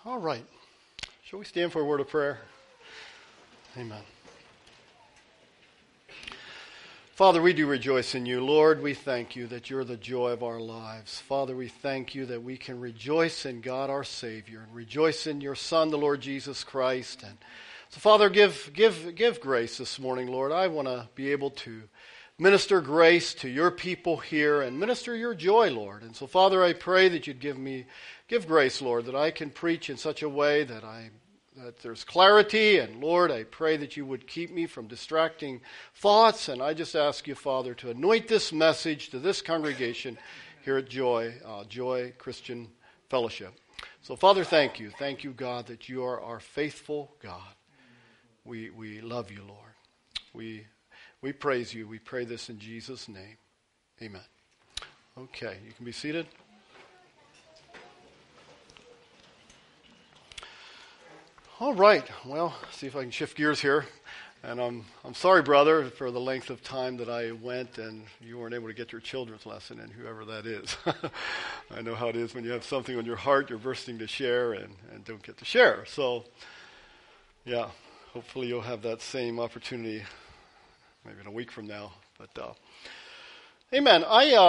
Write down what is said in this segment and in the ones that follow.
All right. Shall we stand for a word of prayer? Amen. Father, we do rejoice in you. Lord, we thank you that you're the joy of our lives. Father, we thank you that we can rejoice in God our Savior and rejoice in your Son, the Lord Jesus Christ. And so, Father, give grace this morning, Lord. I want to be able to minister grace to your people here and minister your joy, Lord. And so, Father, I pray that you'd give grace, Lord, that I can preach in such a way that there's clarity. And Lord, I pray that you would keep me from distracting thoughts. And I just ask you, Father, to anoint this message to this congregation here at Joy Christian Fellowship. So, Father, thank you. Thank you, God, that you are our faithful God. We love you, Lord. We praise you. We pray this in Jesus' name. Amen. Okay, you can be seated. All right. Well, see if I can shift gears here. And I'm sorry, brother, for the length of time that I went and you weren't able to get your children's lesson in, whoever that is. I know how it is when you have something on your heart, you're bursting to share and don't get to share. So, yeah, hopefully you'll have that same opportunity maybe in a week from now. But, amen. I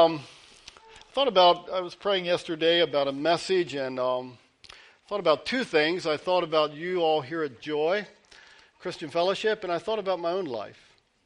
was praying yesterday about a message and thought about two things. I thought about you all here at Joy Christian Fellowship, and I thought about my own life.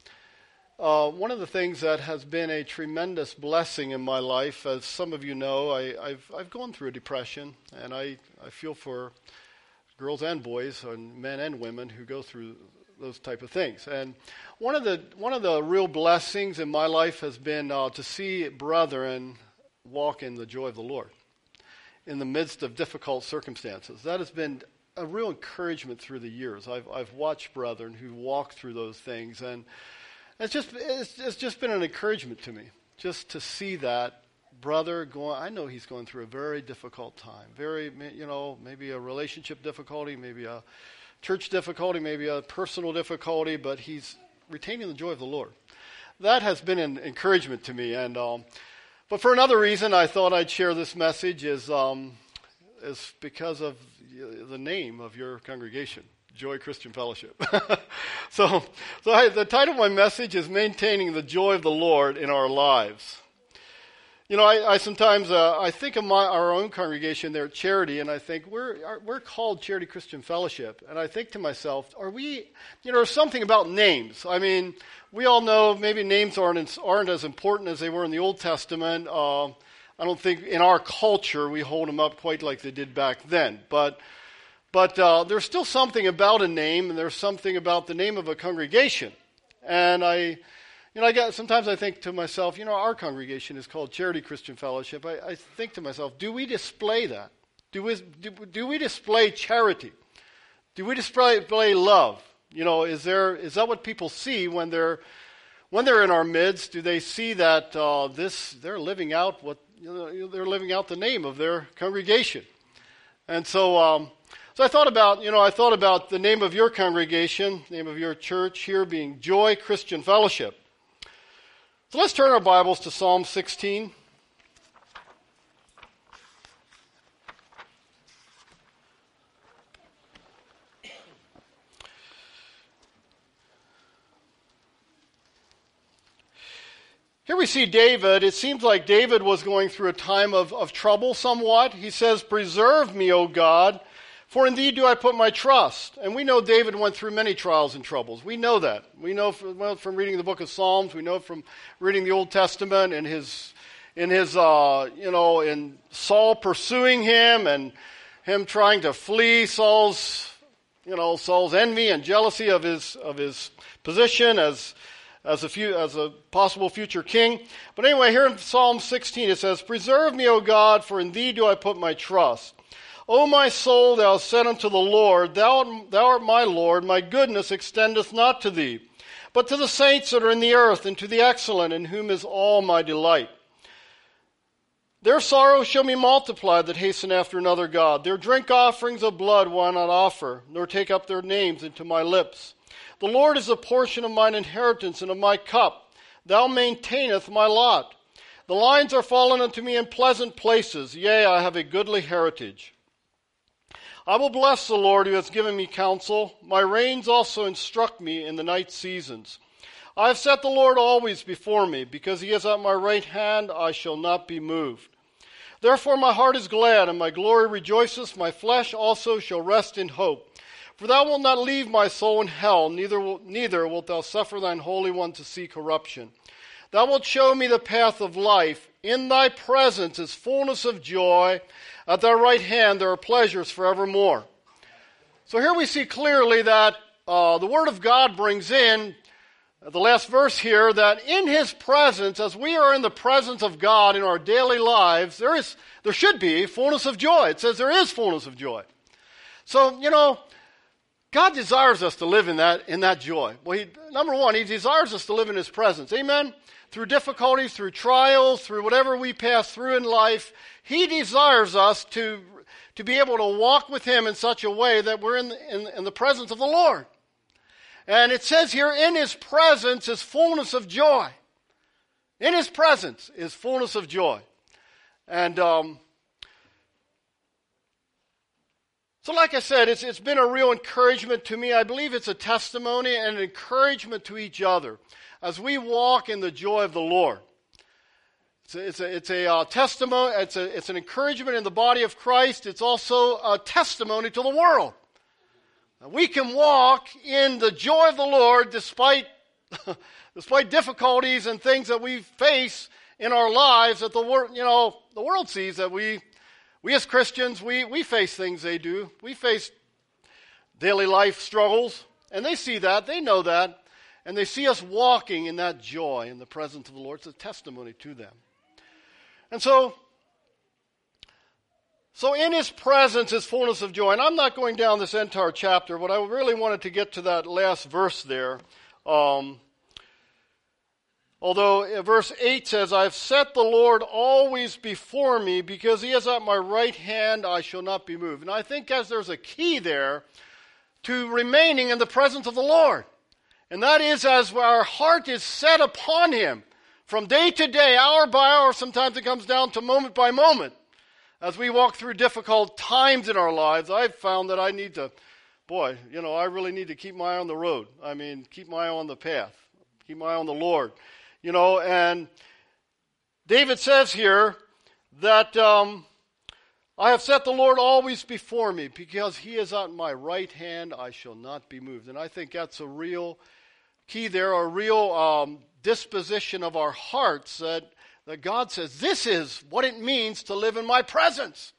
One of the things that has been a tremendous blessing in my life, as some of you know, I've gone through a depression, and I feel for girls and boys, and men and women who go through those type of things. And one of the real blessings in my life has been to see brethren walk in the joy of the Lord in the midst of difficult circumstances. That has been a real encouragement through the years. I've watched brethren who walk through those things, and it's just been an encouragement to me just to see that brother going. I know he's going through a very difficult time, maybe a relationship difficulty, maybe a church difficulty, maybe a personal difficulty, but he's retaining the joy of the Lord. That has been an encouragement to me, and but for another reason, I thought I'd share this message is because of the name of your congregation, Joy Christian Fellowship. So the title of my message is Maintaining the Joy of the Lord in Our Lives. You know, I sometimes I think of our own congregation there at Charity, and I think we're called Charity Christian Fellowship, and I think to myself, are we? There's something about names. I mean, we all know maybe names aren't as important as they were in the Old Testament. I don't think in our culture we hold them up quite like they did back then, but there's still something about a name, and there's something about the name of a congregation, and sometimes I think to myself, our congregation is called Charity Christian Fellowship. I think to myself, do we display that? Do we display charity? Do we display love? Is that what people see when they're in our midst? Do they see that they're living out they're living out the name of their congregation? And so I thought about the name of your congregation, name of your church here being Joy Christian Fellowship. So let's turn our Bibles to Psalm 16. Here we see David. It seems like David was going through a time of trouble somewhat. He says, "Preserve me, O God, for in thee do I put my trust." And we know David went through many trials and troubles. We know that. We know from reading the book of Psalms. We know from reading the Old Testament and in Saul pursuing him and him trying to flee Saul's envy and jealousy of his position as a possible future king. But anyway, here in Psalm 16 it says, "Preserve me, O God, for in thee do I put my trust. O my soul, thou hast said unto the Lord, thou art my Lord, my goodness extendeth not to thee, but to the saints that are in the earth, and to the excellent, in whom is all my delight. Their sorrow shall be multiplied that hasten after another God. Their drink offerings of blood will I not offer, nor take up their names into my lips. The Lord is the portion of mine inheritance and of my cup. Thou maintainest my lot. The lines are fallen unto me in pleasant places. Yea, I have a goodly heritage. I will bless the Lord who has given me counsel. My reins also instruct me in the night seasons. I have set the Lord always before me. Because he is at my right hand, I shall not be moved. Therefore my heart is glad, and my glory rejoices. My flesh also shall rest in hope. For thou wilt not leave my soul in hell, neither wilt thou suffer thine Holy One to see corruption. Thou wilt show me the path of life. In thy presence is fullness of joy. At thy right hand there are pleasures forevermore. So here we see clearly that the Word of God brings in the last verse here, that in his presence, as we are in the presence of God in our daily lives, there should be fullness of joy. It says there is fullness of joy. So, God desires us to live in that joy. Well, number one, he desires us to live in his presence. Amen? Through difficulties, through trials, through whatever we pass through in life, he desires us to be able to walk with him in such a way that we're in the presence of the Lord. And it says here, in his presence is fullness of joy. In his presence is fullness of joy. And so like I said, it's been a real encouragement to me. I believe it's a testimony and an encouragement to each other as we walk in the joy of the Lord. It's a testimony. It's an encouragement in the body of Christ. It's also a testimony to the world. We can walk in the joy of the Lord despite difficulties and things that we face in our lives that the world sees that we as Christians, we face things they do. We face daily life struggles, and they see that, they know that, and they see us walking in that joy in the presence of the Lord. It's a testimony to them. And so in his presence is fullness of joy. And I'm not going down this entire chapter, but I really wanted to get to that last verse there. Although verse 8 says, I have set the Lord always before me, because he is at my right hand, I shall not be moved. And I think there's a key there to remaining in the presence of the Lord. And that is as our heart is set upon him from day to day, hour by hour. Sometimes it comes down to moment by moment. As we walk through difficult times in our lives, I've found that I really need to keep my eye on the road. I mean, keep my eye on the path. Keep my eye on the Lord. And David says here that I have set the Lord always before me, because he is at my right hand, I shall not be moved. And I think that's a real key there, a real disposition of our hearts that God says, this is what it means to live in my presence.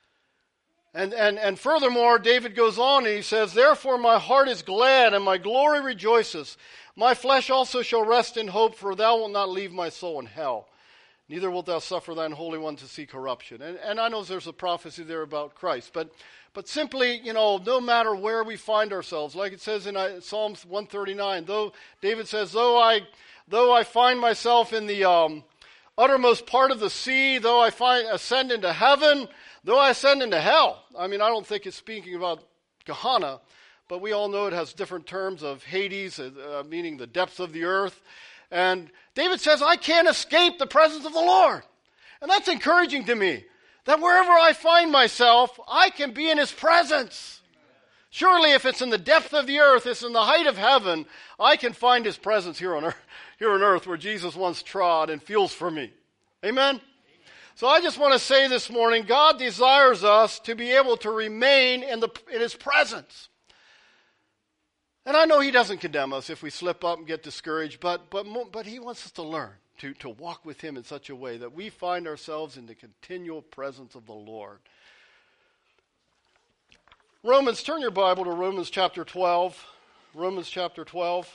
And furthermore, David goes on and he says, therefore my heart is glad and my glory rejoices. My flesh also shall rest in hope, for thou wilt not leave my soul in hell. Neither wilt thou suffer thine Holy One to see corruption. And I know there's a prophecy there about Christ. But simply, no matter where we find ourselves, like it says in Psalms 139, David says, though I find myself in the uttermost part of the sea, though I ascend into heaven, though I ascend into hell. I mean, I don't think it's speaking about Gehenna, but we all know it has different terms of Hades, meaning the depths of the earth. And David says, I can't escape the presence of the Lord. And that's encouraging to me, that wherever I find myself, I can be in his presence. Surely if it's in the depth of the earth, it's in the height of heaven, I can find his presence here on earth where Jesus once trod and feels for me. Amen? So I just want to say this morning, God desires us to be able to remain in his presence. And I know he doesn't condemn us if we slip up and get discouraged, but he wants us to learn to walk with him in such a way that we find ourselves in the continual presence of the Lord. Turn your Bible to Romans chapter 12. Romans chapter 12.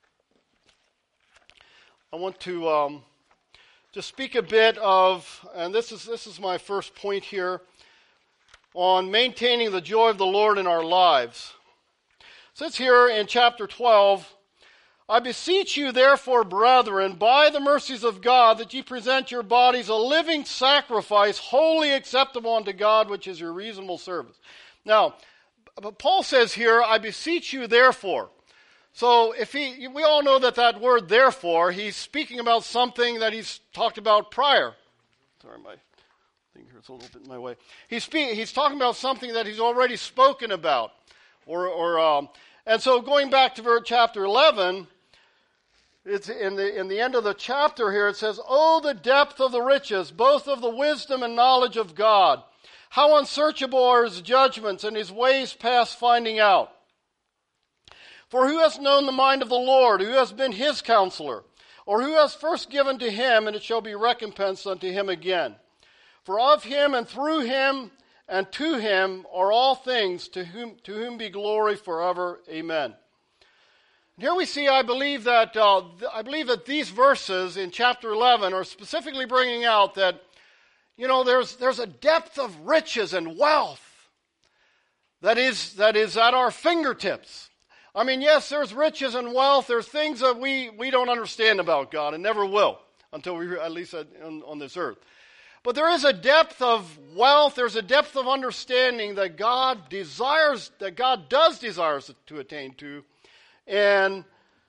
I want to just speak a bit of, and this is my first point here, on maintaining the joy of the Lord in our lives. It says here in chapter 12, I beseech you therefore, brethren, by the mercies of God, that ye present your bodies a living sacrifice, wholly acceptable unto God, which is your reasonable service. Now, but Paul says here, I beseech you therefore. So we all know that word therefore, he's speaking about something that he's talked about prior. Sorry, my thing here is a little bit in my way. He's talking about something that he's already spoken about. And so going back to chapter 11, it's in the end of the chapter here, it says, "Oh, the depth of the riches, both of the wisdom and knowledge of God. How unsearchable are his judgments and his ways past finding out. For who has known the mind of the Lord? Who has been his counselor? Or who has first given to him, and it shall be recompensed unto him again? For of him and through him and to him are all things, to whom be glory forever. Amen." And here we see, I believe that these verses in chapter 11 are specifically bringing out that, there's a depth of riches and wealth that is at our fingertips. I mean, yes, there's riches and wealth. There's things that we don't understand about God and never will until we, at least on this earth. But there is a depth of wealth. There's a depth of understanding that God does desire to attain to. And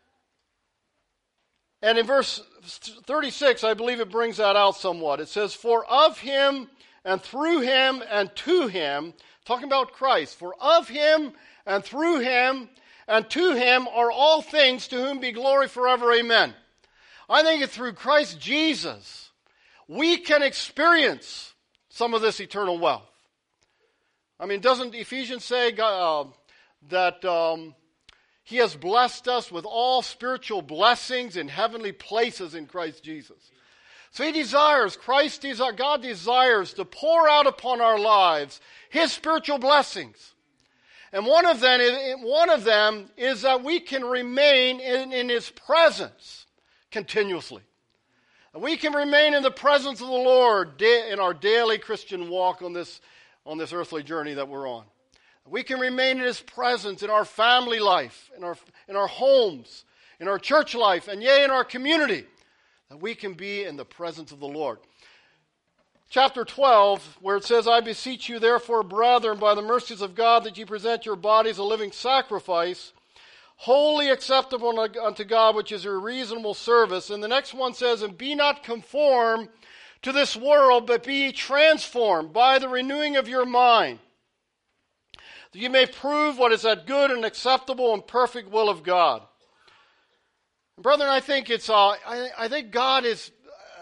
in verse 36, I believe it brings that out somewhat. It says, "For of him and through him and to him," talking about Christ, "for of him and through him and to him are all things, to whom be glory forever. Amen." I think that through Christ Jesus, we can experience some of this eternal wealth. I mean, doesn't Ephesians say that he has blessed us with all spiritual blessings in heavenly places in Christ Jesus? So God desires to pour out upon our lives his spiritual blessings. And one of them is that we can remain in his presence continuously. And we can remain in the presence of the Lord in our daily Christian walk on this earthly journey that we're on. We can remain in his presence in our family life, in our homes, in our church life, and yea, in our community, that we can be in the presence of the Lord. Chapter 12, where it says, "I beseech you therefore, brethren, by the mercies of God, that ye present your bodies a living sacrifice, wholly acceptable unto God, which is your reasonable service." And the next one says, "And be not conformed to this world, but be ye transformed by the renewing of your mind, that you may prove what is that good and acceptable and perfect will of God." And brethren, I think God is,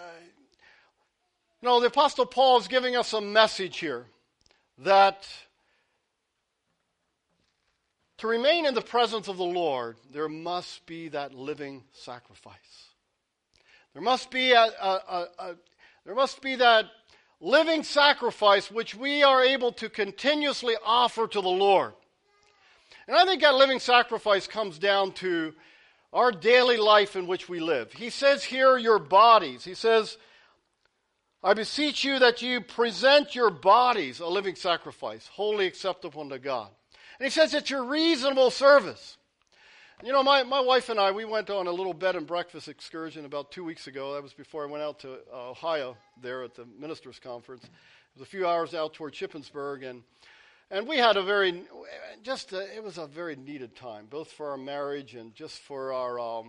the Apostle Paul is giving us a message here that to remain in the presence of the Lord, there must be that living sacrifice. There must be that living sacrifice which we are able to continuously offer to the Lord. And I think that living sacrifice comes down to our daily life in which we live. He says here, your bodies. He says, "I beseech you that you present your bodies a living sacrifice, wholly acceptable unto God." And he says it's your reasonable service. My wife and I, we went on a little bed and breakfast excursion about 2 weeks ago. That was before I went out to Ohio there at the ministers' conference. It was a few hours out toward Shippensburg, and we had it was a very needed time, both for our marriage and just for our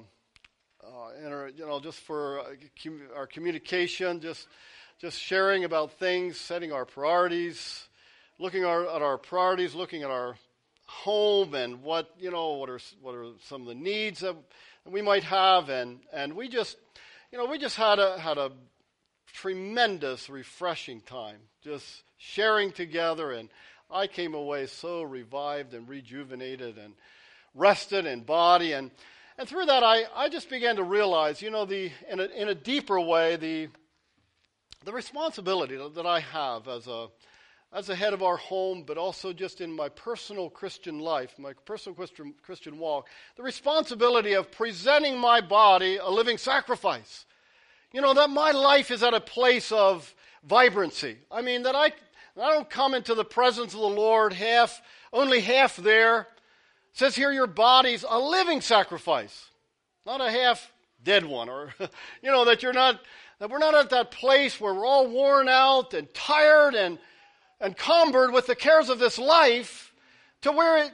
our communication, just sharing about things, setting our priorities, looking at our priorities, looking at our home and what are some of the needs that we might have, and we just had a tremendous refreshing time just sharing together, and I came away so revived and rejuvenated and rested in body, and through that I just began to realize in a deeper way the responsibility that I have as a head of our home, but also just in my personal Christian life, my personal Christian walk, the responsibility of presenting my body a living sacrifice. That my life is at a place of vibrancy. I mean, that I don't come into the presence of the Lord only half there. It says here, your body's a living sacrifice, not a half dead one, or that we're not at that place where we're all worn out and tired and encumbered with the cares of this life, to where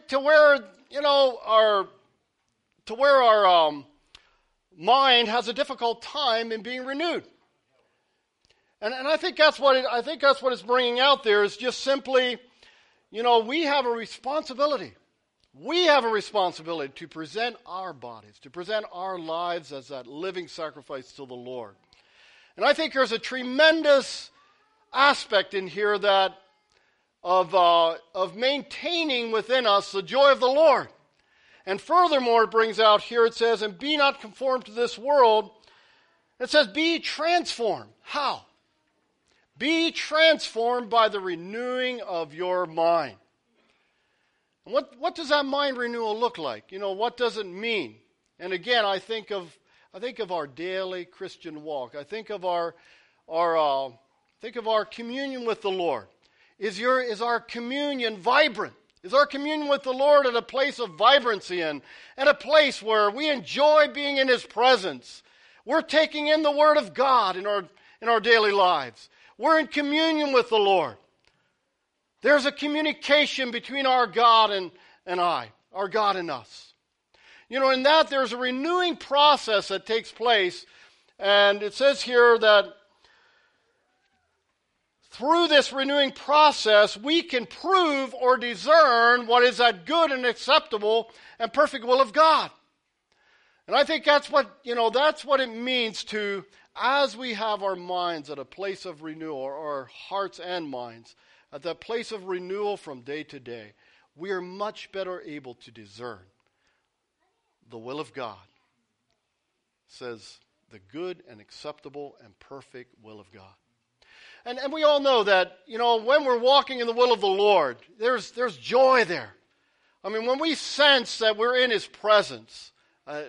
our mind has a difficult time in being renewed. And I think that's what it's bringing out there is just simply, we have a responsibility. We have a responsibility to present our bodies, to present our lives as that living sacrifice to the Lord. And I think there's a tremendous aspect in here that of maintaining within us the joy of the Lord. And furthermore, it brings out here, it says, and be not conformed to this world. It says, be transformed. How? Be transformed by the renewing of your mind. And what does that mind renewal look like? What does it mean? And again, I think of our daily Christian walk. I think of our communion with the Lord. Is our communion vibrant? Is our communion with the Lord at a place of vibrancy and at a place where we enjoy being in His presence? We're taking in the Word of God in our daily lives. We're in communion with the Lord. There's a communication between our God and our God and us. In that there's a renewing process that takes place, and it says here that through this renewing process, we can prove or discern what is that good and acceptable and perfect will of God. And I think that's what it means to, as we have our minds at a place of renewal, or our hearts and minds, at that place of renewal from day to day, we are much better able to discern the will of God. It says, the good and acceptable and perfect will of God. And we all know that, when we're walking in the will of the Lord, there's joy there. I mean, when we sense that we're in His presence, a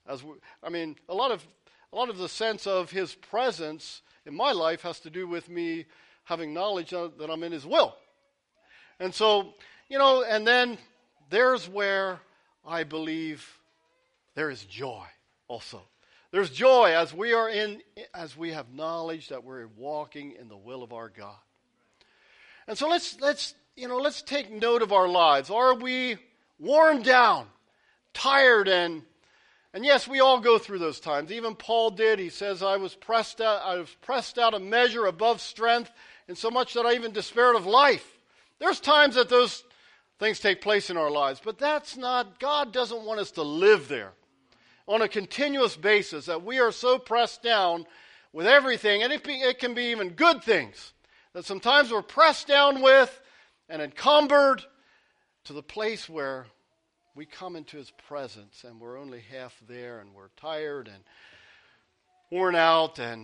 lot of the sense of His presence in my life has to do with me having knowledge that I'm in His will. And so, and then there's where I believe there is joy also. There's joy as we have knowledge that we're walking in the will of our God. And so let's take note of our lives. Are we worn down, tired, and yes, we all go through those times. Even Paul did. He says, I was pressed out a measure above strength, and so much that I even despaired of life. There's times that those things take place in our lives, but God doesn't want us to live there on a continuous basis, that we are so pressed down with everything, and it can be even good things, that sometimes we're pressed down with and encumbered to the place where we come into His presence and we're only half there, and we're tired and worn out, and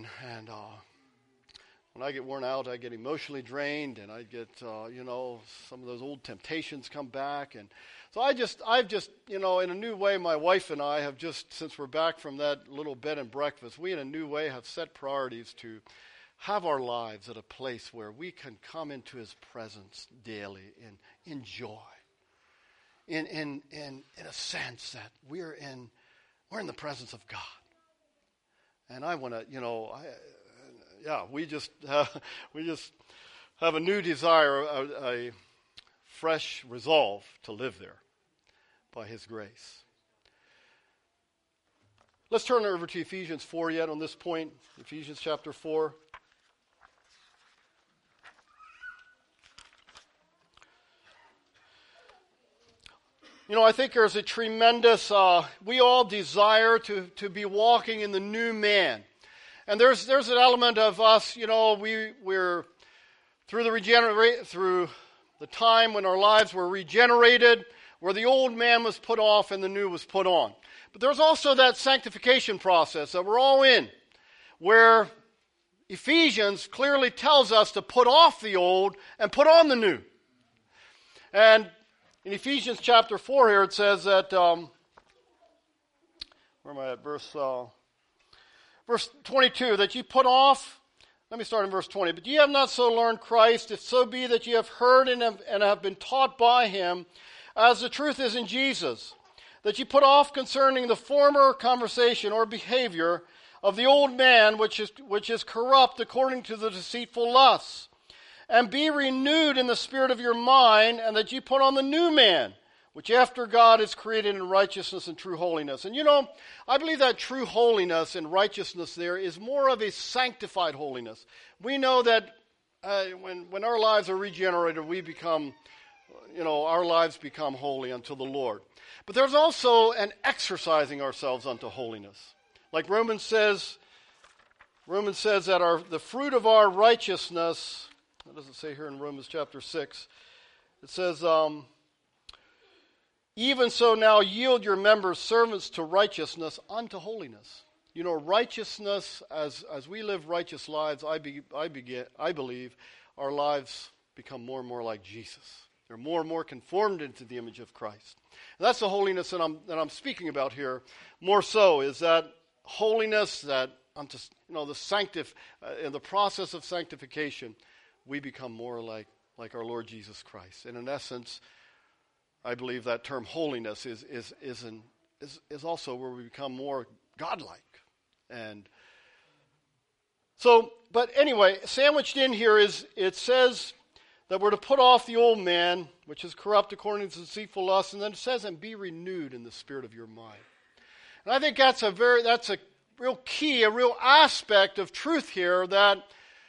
when I get worn out, I get emotionally drained, and I get, some of those old temptations come back. And so I've just, in a new way, my wife and I have just, since we're back from that little bed and breakfast, we in a new way have set priorities to have our lives at a place where we can come into His presence daily in joy. In a sense that we're in the presence of God. And I want to, we just have a new desire, a fresh resolve to live there by His grace. Let's turn over to Ephesians 4 yet on this point. Ephesians chapter 4. I think there's a tremendous, we all desire to be walking in the new man. And there's an element of us, we're through the time when our lives were regenerated, where the old man was put off and the new was put on. But there's also that sanctification process that we're all in, where Ephesians clearly tells us to put off the old and put on the new. And in Ephesians chapter 4 here, it says that, where am I at? Verse 22, that ye put off, let me start in verse 20. But ye have not so learned Christ, if so be that ye have heard and have been taught by Him, as the truth is in Jesus, that ye put off concerning the former conversation or behavior of the old man, which is corrupt according to the deceitful lusts, and be renewed in the spirit of your mind, and that ye put on the new man, which after God is created in righteousness and true holiness. And I believe that true holiness and righteousness there is more of a sanctified holiness. We know that when our lives are regenerated, we become, our lives become holy unto the Lord. But there's also an exercising ourselves unto holiness. Like Romans says that the fruit of our righteousness, what does it say here in Romans chapter 6? It says, even so now yield your members servants to righteousness unto holiness. Righteousness, as we live righteous lives, I believe our lives become more and more like Jesus. They're more and more conformed into the image of Christ. And that's the holiness that I'm speaking about here. More so is that holiness that in the process of sanctification, we become more like our Lord Jesus Christ. And in essence, I believe that term holiness is also where we become more godlike. And so, but anyway, sandwiched in here it says that we're to put off the old man, which is corrupt according to deceitful lust, and then it says, and be renewed in the spirit of your mind. And I think that's a real key, a real aspect of truth here that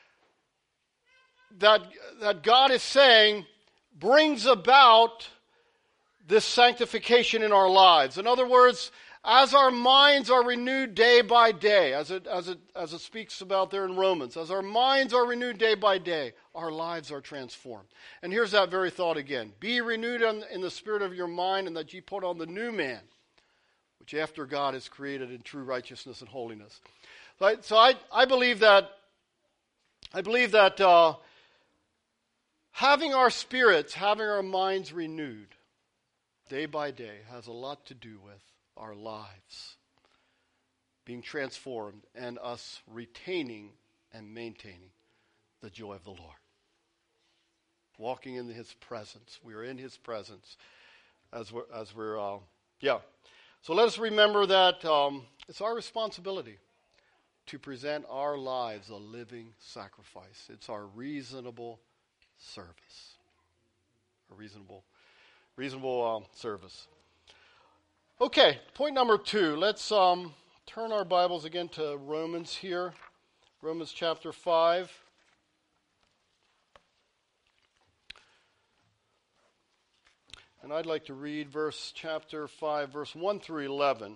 God is saying brings about this sanctification in our lives. In other words, as our minds are renewed day by day, as it speaks about there in Romans, as our minds are renewed day by day, our lives are transformed. And here's that very thought again. Be renewed in the spirit of your mind, and that ye put on the new man, which after God is created in true righteousness and holiness. So I believe that having our spirits, having our minds renewed day by day has a lot to do with our lives being transformed and us retaining and maintaining the joy of the Lord. Walking in His presence. We are in His presence as we're. So let us remember that it's our responsibility to present our lives a living sacrifice. It's our reasonable service. A reasonable service. Okay, point number 2. Let's turn our Bibles again to Romans here. Romans chapter 5. And I'd like to read chapter 5, verse 1 through 11.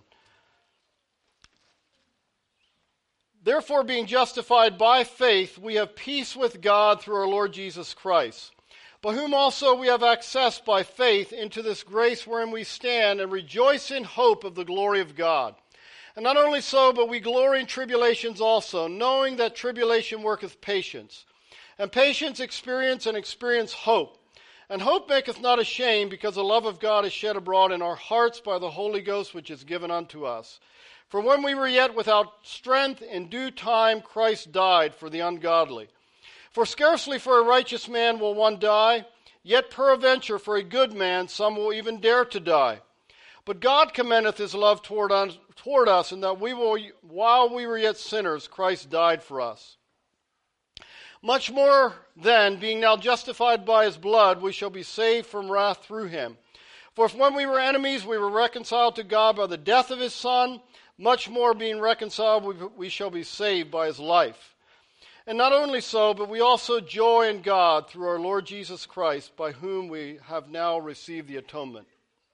Therefore, being justified by faith, we have peace with God through our Lord Jesus Christ, by whom also we have access by faith into this grace wherein we stand, and rejoice in hope of the glory of God. And not only so, but we glory in tribulations also, knowing that tribulation worketh patience, and patience experience, and experience hope. And hope maketh not ashamed, because the love of God is shed abroad in our hearts by the Holy Ghost, which is given unto us. For when we were yet without strength, in due time Christ died for the ungodly. For scarcely for a righteous man will one die, yet peradventure for a good man some will even dare to die. But God commendeth His love toward us, in that while we were yet sinners, Christ died for us. Much more then, being now justified by His blood, we shall be saved from wrath through Him. For if when we were enemies, we were reconciled to God by the death of His Son, much more being reconciled, we shall be saved by His life. And not only so, but we also joy in God through our Lord Jesus Christ, by whom we have now received the atonement.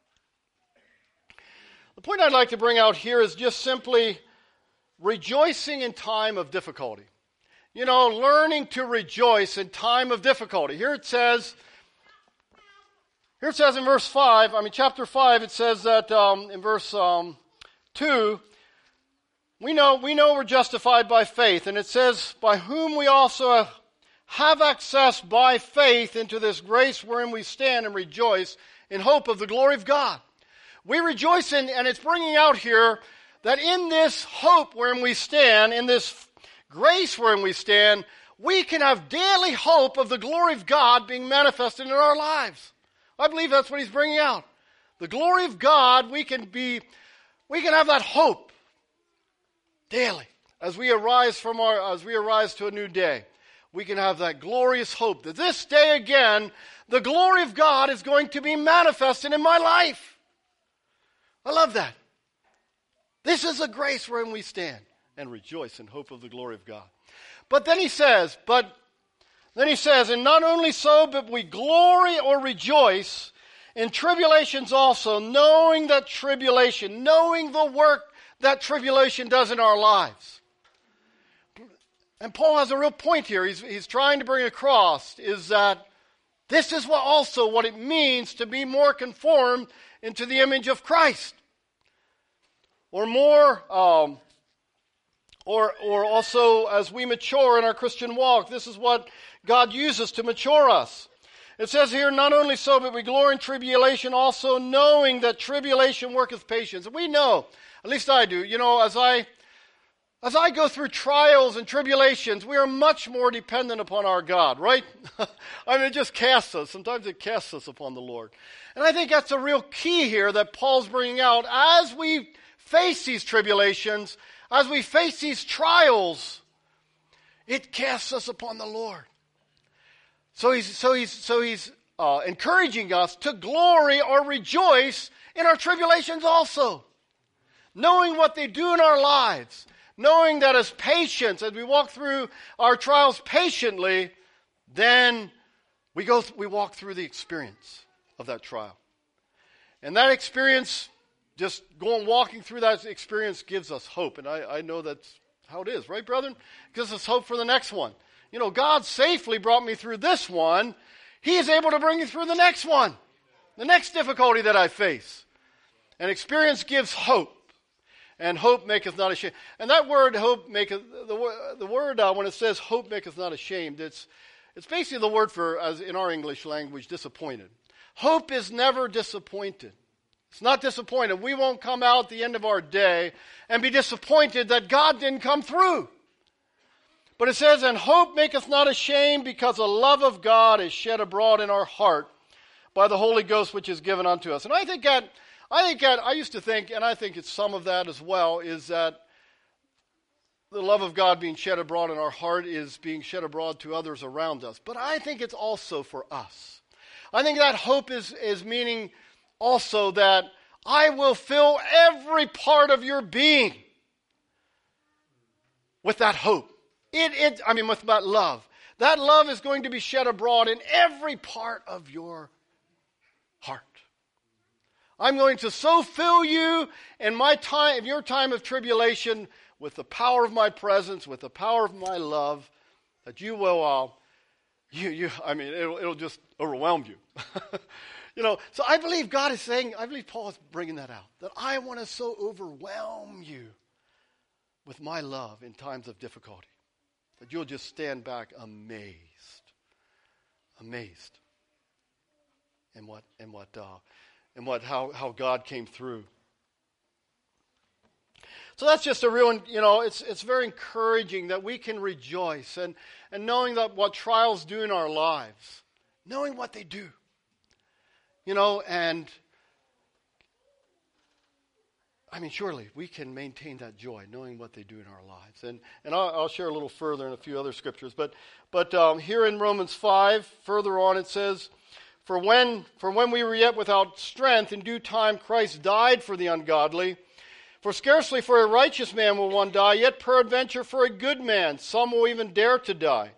The point I'd like to bring out here is just simply rejoicing in time of difficulty. Learning to rejoice in time of difficulty. Here it says in verse 5, chapter 5, it says that in verse 2, we know we're justified by faith. And it says, by whom we also have access by faith into this grace wherein we stand and rejoice in hope of the glory of God. We rejoice in, and it's bringing out here that in this hope wherein we stand, in this grace wherein we stand, we can have daily hope of the glory of God being manifested in our lives. I believe that's what he's bringing out. The glory of God, we can have that hope daily as we arise to a new day. we can have that glorious hope that this day again, the glory of God is going to be manifested in my life. I love that. This is a grace wherein we stand and rejoice in hope of the glory of God. But then he says, and not only so, but we glory or rejoice in tribulations also, knowing the work that tribulation does in our lives. And Paul has a real point here. He's trying to bring across is that this is what it means to be more conformed into the image of Christ. Or more, or also as we mature in our Christian walk, this is what God uses to mature us. It says here, not only so, but we glory in tribulation also, knowing that tribulation worketh patience. And we know, at least I do, as I go through trials and tribulations, we are much more dependent upon our God, right? I mean, it just casts us. Sometimes it casts us upon the Lord. And I think that's a real key here that Paul's bringing out. As we face these tribulations, as we face these trials, it casts us upon the Lord. So he's encouraging us to glory or rejoice in our tribulations also. Knowing what they do in our lives. Knowing that as patients, as we walk through our trials patiently, then we walk through the experience of that trial. And that experience, just walking through that experience gives us hope. And I know that's how it is, right, brethren? It gives us hope for the next one. God safely brought me through this one. He is able to bring me through the next one, the next difficulty that I face. And experience gives hope. And hope maketh not ashamed. And that word hope maketh, the word when it says hope maketh not ashamed, it's basically the word for, as in our English language, disappointed. Hope is never disappointed. It's not disappointed. We won't come out at the end of our day and be disappointed that God didn't come through. But it says, and hope maketh not ashamed, because the love of God is shed abroad in our heart by the Holy Ghost which is given unto us. And I think that I used to think, and I think it's some of that as well, is that the love of God being shed abroad in our heart is being shed abroad to others around us. But I think it's also for us. I think that hope is meaning also that I will fill every part of your being with that hope. With that love. That love is going to be shed abroad in every part of your heart. I'm going to so fill you in your time of tribulation with the power of my presence, with the power of my love, that you will, it'll just overwhelm you. So I believe God is saying, I believe Paul is bringing that out, that I want to so overwhelm you with my love in times of difficulty, that you'll just stand back amazed in how God came through. So that's just a real, it's very encouraging that we can rejoice and knowing that what trials do in our lives, knowing what they do, surely we can maintain that joy, knowing what they do in our lives. And I'll share a little further in a few other scriptures. But here in Romans 5, further on it says, For when we were yet without strength, in due time Christ died for the ungodly. For scarcely for a righteous man will one die, yet peradventure for a good man some will even dare to die.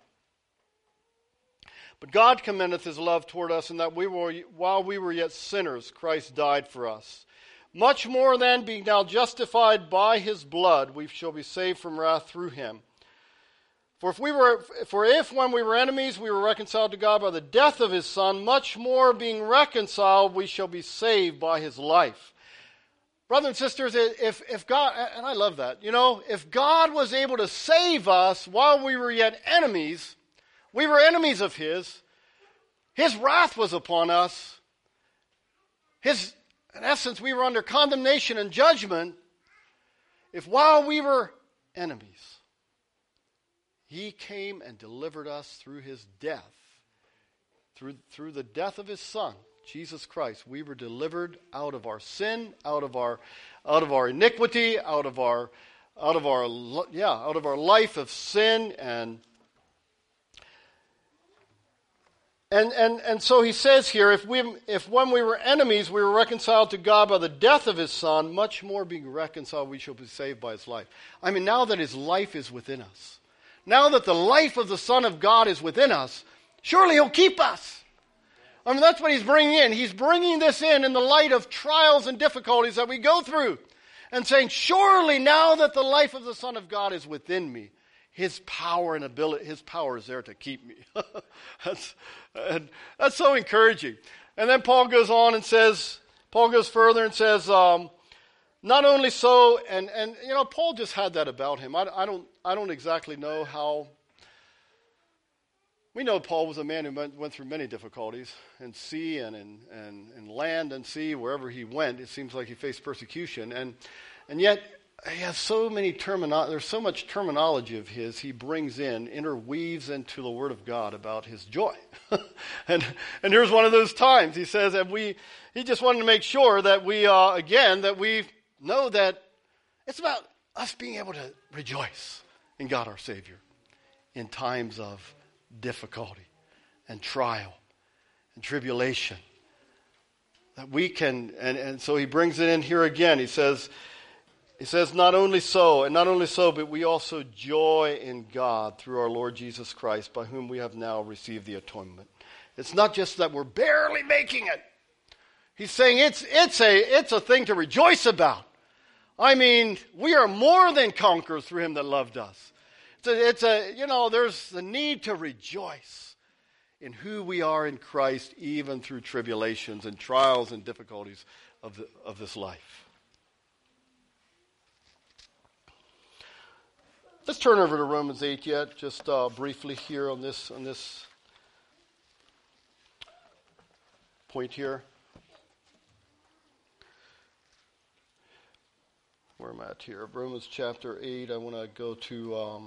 But God commendeth his love toward us, in that while we were yet sinners, Christ died for us. Much more then, being now justified by his blood, we shall be saved from wrath through him. For if when we were enemies, we were reconciled to God by the death of his Son, much more being reconciled, we shall be saved by his life. Brothers and sisters, if God, and I love that, if God was able to save us while we were yet enemies, we were enemies of his wrath was upon us, in essence, we were under condemnation and judgment. If while we were enemies, he came and delivered us through his death, through the death of his Son, Jesus Christ, we were delivered out of our sin, out of our iniquity, out of our life of sin, and And so he says here, if when we were enemies, we were reconciled to God by the death of his Son, much more being reconciled, we shall be saved by his life. I mean, now that his life is within us, now that the life of the Son of God is within us, surely he'll keep us. I mean, that's what he's bringing in. He's bringing this in the light of trials and difficulties that we go through. And saying, surely now that the life of the Son of God is within me, his power and ability, his power is there to keep me. That's so encouraging. And then Paul goes further and says, not only so, and you know, Paul just had that about him. I don't exactly know how. We know Paul was a man who went through many difficulties in sea and in land and sea, wherever he went. It seems like he faced persecution, and yet he has so many there's so much terminology of his he brings in, interweaves into the Word of God about his joy. and here's one of those times he says that he just wanted to make sure that we know that it's about us being able to rejoice in God our Savior in times of difficulty and trial and tribulation. That we can, and so he brings it in here again. He says, not only so, but we also joy in God through our Lord Jesus Christ, by whom we have now received the atonement. It's not just that we're barely making it. He's saying it's a thing to rejoice about. I mean, we are more than conquerors through him that loved us. There's the need to rejoice in who we are in Christ, even through tribulations and trials and difficulties of this life. Let's turn over to Romans 8 yet, just briefly here on this point here. Where am I at here? Romans chapter 8. I want to go to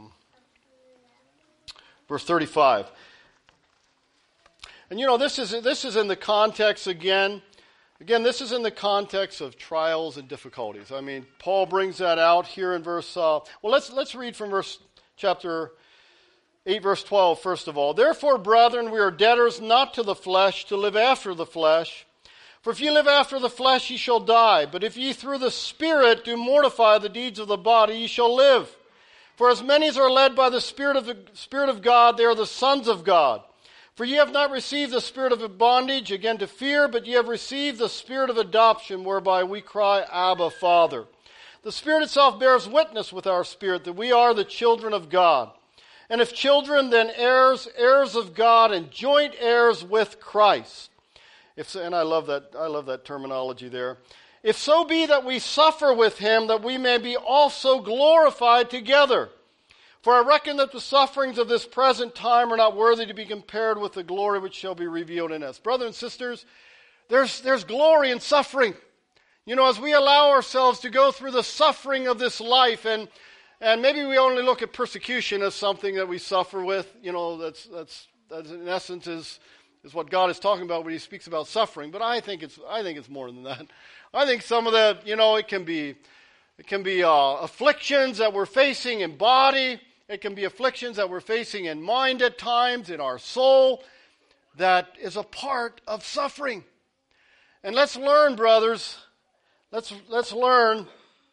verse 35. And you know, this is in the context again. Again, this is in the context of trials and difficulties. I mean, Paul brings that out here in verse. Let's read from chapter 8, verse 12. First of all, therefore, brethren, we are debtors not to the flesh, to live after the flesh. For if ye live after the flesh, ye shall die. But if ye through the Spirit do mortify the deeds of the body, ye shall live. For as many as are led by the Spirit of God, they are the sons of God. For ye have not received the spirit of bondage, again to fear, but ye have received the Spirit of adoption, whereby we cry, Abba, Father. The Spirit itself bears witness with our spirit that we are the children of God. And if children, then heirs, heirs of God, and joint heirs with Christ. And I love that terminology there. If so be that we suffer with him, that we may be also glorified together. For I reckon that the sufferings of this present time are not worthy to be compared with the glory which shall be revealed in us. Brothers and sisters, there's glory in suffering. You know, as we allow ourselves to go through the suffering of this life, and maybe we only look at persecution as something that we suffer with. You know, that's in essence is what God is talking about when he speaks about suffering. But I think it's more than that. I think some of that, you know, it can be afflictions that we're facing in body. It can be afflictions that we're facing in mind at times, in our soul, that is a part of suffering. And let's learn, brothers. Let's learn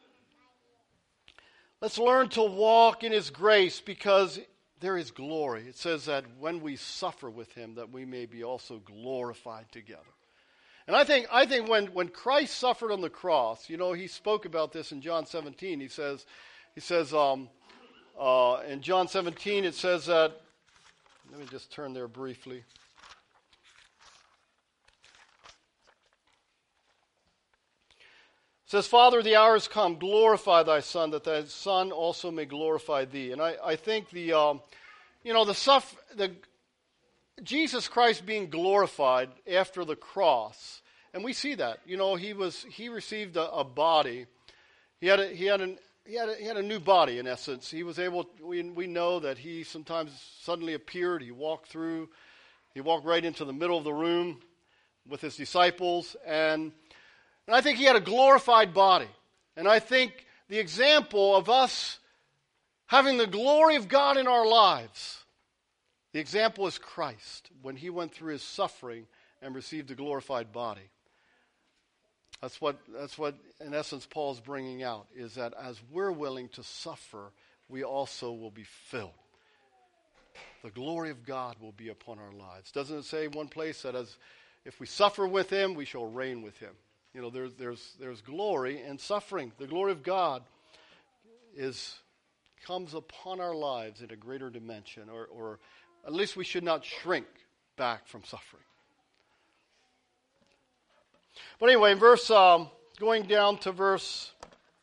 to walk in his grace, because there is glory. It says that when we suffer with him, that we may be also glorified together. And I think when Christ suffered on the cross, you know, he spoke about this in John 17. He says in John 17, it says that, let me just turn there briefly. It says, Father, the hour has come, glorify thy Son, that thy Son also may glorify thee. And I think Jesus Christ being glorified after the cross, and we see that. You know, he received a body. He had a new body, in essence. He was able, we know that he sometimes suddenly appeared. He walked right into the middle of the room with his disciples, and I think he had a glorified body. And I think the example of us having the glory of God in our lives The example is Christ when he went through his suffering and received a glorified body. That's what in essence Paul's bringing out, is that as we're willing to suffer, we also will be filled. The glory of God will be upon our lives. Doesn't it say one place that if we suffer with him, we shall reign with him? You know, there's glory in suffering. The glory of God comes upon our lives in a greater dimension, or at least we should not shrink back from suffering. But anyway, going down to verse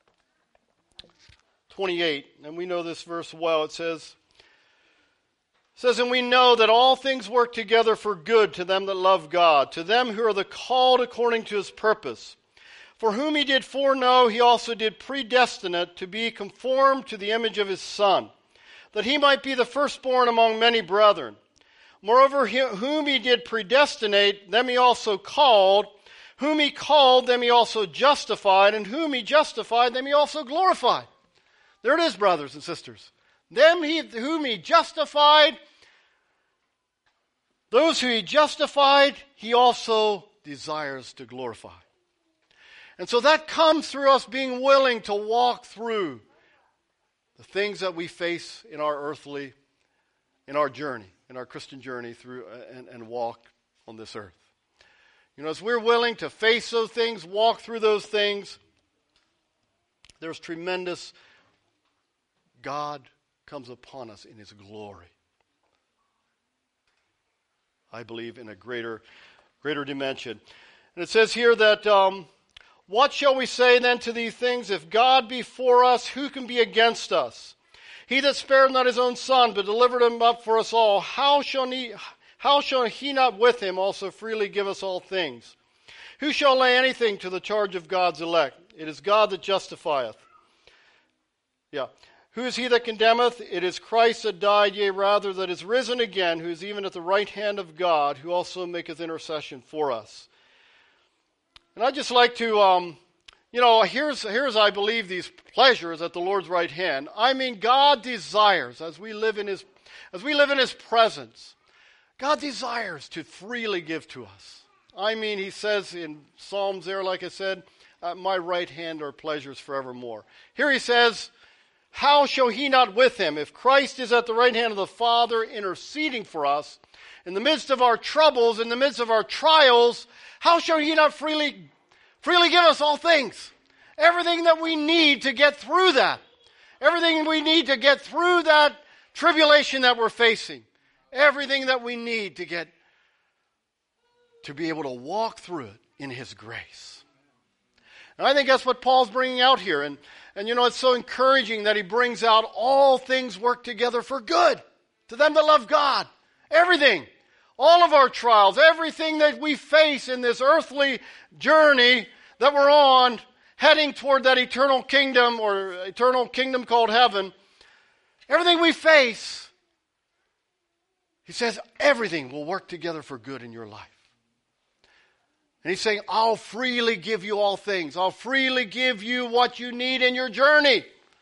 28, and we know this verse well. It says, and we know that all things work together for good to them that love God, to them who are the called according to his purpose. For whom he did foreknow, he also did predestinate to be conformed to the image of his Son, that he might be the firstborn among many brethren. Moreover, whom he did predestinate, them he also called. Whom he called, them he also justified. And whom he justified, them he also glorified. There it is, brothers and sisters. Whom he justified, those who he justified, he also desires to glorify. And so that comes through us being willing to walk through the things that we face in our journey, in our Christian journey through and walk on this earth. You know, as we're willing to face those things, walk through those things, there's tremendous God comes upon us in his glory. I believe in a greater dimension. And it says here that, what shall we say then to these things? If God be for us, who can be against us? He that spared not his own Son, but delivered him up for us all, how shall he not with him also freely give us all things? Who shall lay anything to the charge of God's elect? It is God that justifieth. Who is he that condemneth? It is Christ that died, yea, rather, that is risen again, who is even at the right hand of God, who also maketh intercession for us. And I'd just like to, here's I believe these pleasures at the Lord's right hand. I mean, God desires, as we live in his presence, God desires to freely give to us. I mean, he says in Psalms there, like I said, at my right hand are pleasures forevermore. Here he says, how shall he not with him? If Christ is at the right hand of the Father interceding for us, in the midst of our troubles, in the midst of our trials, how shall he not freely give us all things? Everything that we need to get through that. Everything we need to get through that tribulation that we're facing. Everything that we need to be able to walk through it in his grace. And I think that's what Paul's bringing out here. And it's so encouraging that he brings out all things work together for good to them that love God. Everything. All of our trials, everything that we face in this earthly journey that we're on, heading toward that eternal kingdom or eternal kingdom called heaven, everything we face, he says everything will work together for good in your life. And he's saying, I'll freely give you all things. I'll freely give you what you need in your journey.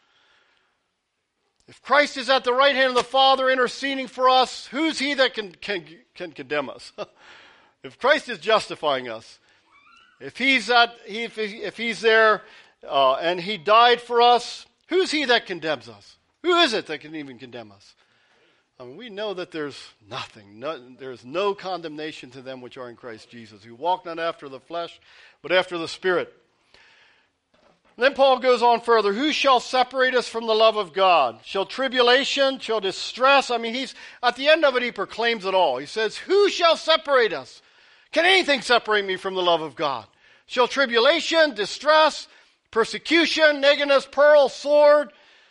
If Christ is at the right hand of the Father interceding for us, who's he that can condemn us? If Christ is justifying us, if he's there and he died for us, who's he that condemns us? Who is it that can even condemn us? I mean, we know that there's nothing. There's no condemnation to them which are in Christ Jesus, who walk not after the flesh, but after the Spirit. And then Paul goes on further. Who shall separate us from the love of God? Shall tribulation, shall distress? I mean, he's at the end of it, he proclaims it all. He says, who shall separate us? Can anything separate me from the love of God? Shall tribulation, distress, persecution, nakedness, peril, sword?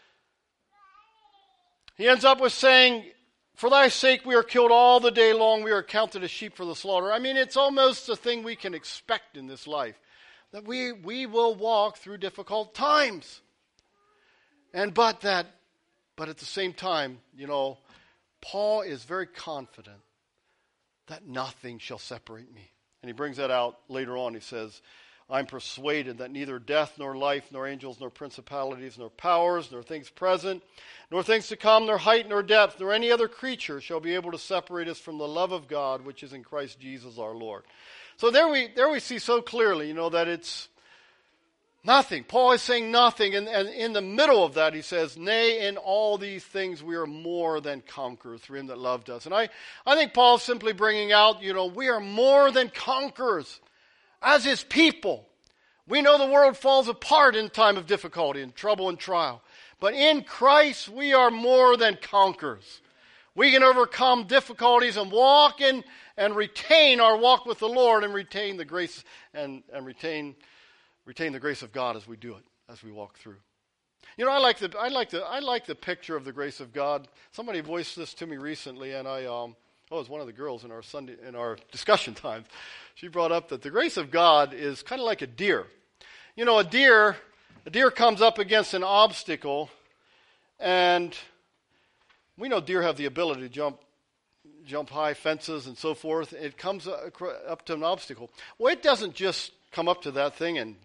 He ends up with saying, for thy sake we are killed all the day long. We are counted as sheep for the slaughter. I mean, it's almost a thing we can expect in this life. That we will walk through difficult times. But at the same time, Paul is very confident that nothing shall separate me. And he brings that out later on. He says, I'm persuaded that neither death, nor life, nor angels, nor principalities, nor powers, nor things present, nor things to come, nor height, nor depth, nor any other creature shall be able to separate us from the love of God, which is in Christ Jesus our Lord. So there we see so clearly, that it's nothing. Paul is saying nothing, and in the middle of that he says, nay, in all these things we are more than conquerors through him that loved us. And I think Paul's simply bringing out, we are more than conquerors as his people. We know the world falls apart in time of difficulty and trouble and trial. But in Christ we are more than conquerors. We can overcome difficulties and walk in and retain our walk with the Lord and retain the grace and retain the grace of God as we do it, as we walk through. I like the picture of the grace of God. Somebody voiced this to me recently, and it was one of the girls in our discussion times. She brought up that the grace of God is kind of like a deer. A deer comes up against an obstacle, and we know deer have the ability to jump high fences and so forth. It comes up to an obstacle. Well, it doesn't just come up to that thing and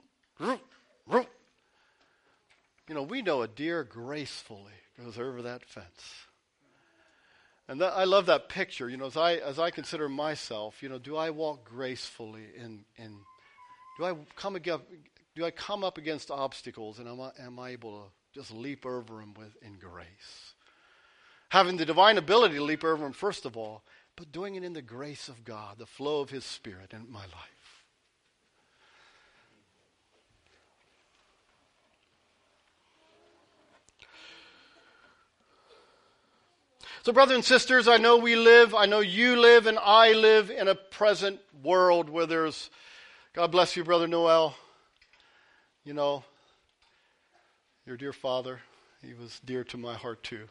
we know a deer gracefully goes over that fence. And I love that picture. As I consider myself, do I walk gracefully do I come up against obstacles, and am I able to just leap over them in grace? Having the divine ability to leap over them first of all, but doing it in the grace of God, the flow of his Spirit in my life. So brothers and sisters, I know you live, and I live in a present world where there's, God bless you, Brother Noel, your dear father, he was dear to my heart too.